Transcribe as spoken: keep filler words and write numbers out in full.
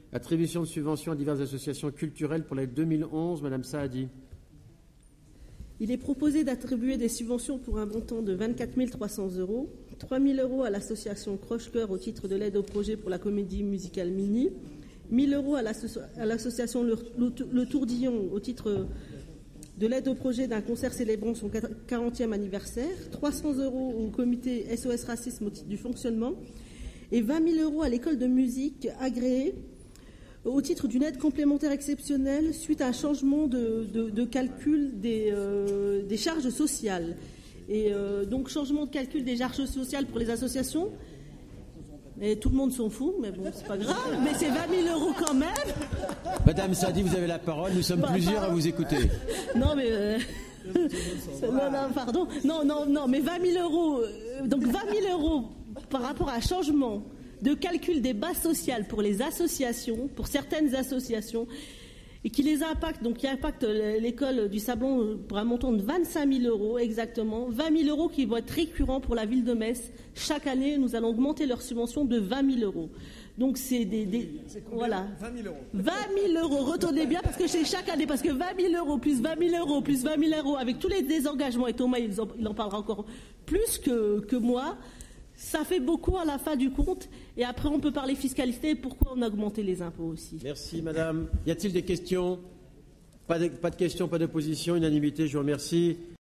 Attribution de subventions à diverses associations culturelles pour l'année deux mille onze. Madame Saadi. Il est proposé d'attribuer des subventions pour un montant de vingt-quatre mille trois cents euros, trois mille euros à l'association Croche-Cœur au titre de l'aide au projet pour la comédie musicale Mini, mille euros à l'association le, le, le Tourdillon au titre de l'aide au projet d'un concert célébrant son quarantième anniversaire, trois cents euros au comité S O S Racisme au titre du fonctionnement et vingt mille euros à l'école de musique agréée au titre d'une aide complémentaire exceptionnelle suite à un changement de, de, de calcul des, euh, des charges sociales. Et euh, donc, changement de calcul des charges sociales pour les associations. Et tout le monde s'en fout, mais bon, c'est pas grave. Mais c'est vingt mille euros quand même. Madame Saadi, vous avez la parole. Nous sommes bah, plusieurs pardon. à vous écouter. Non, mais... Euh... non, non, pardon. Non, non, non, mais vingt mille euros. Euh, donc, vingt mille euros par rapport à un changement de calcul des bases sociales pour les associations, pour certaines associations, et qui les impacte, donc qui impacte l'école du Sablon pour un montant de vingt-cinq mille euros exactement, vingt mille euros qui vont être récurrents pour la ville de Metz. Chaque année, nous allons augmenter leur subvention de vingt mille euros. Donc c'est des... des voilà. vingt mille euros. vingt mille euros, retournez bien, parce que c'est chaque année, parce que vingt mille euros, plus vingt mille euros, plus vingt mille euros, avec tous les désengagements, et Thomas, il en, il en parlera encore plus que, que moi, ça fait beaucoup à la fin du compte, et après on peut parler fiscalité et pourquoi on a augmenté les impôts aussi. Merci madame. Y a-t-il des questions? Pas de, pas de questions, pas d'opposition, unanimité, je vous remercie.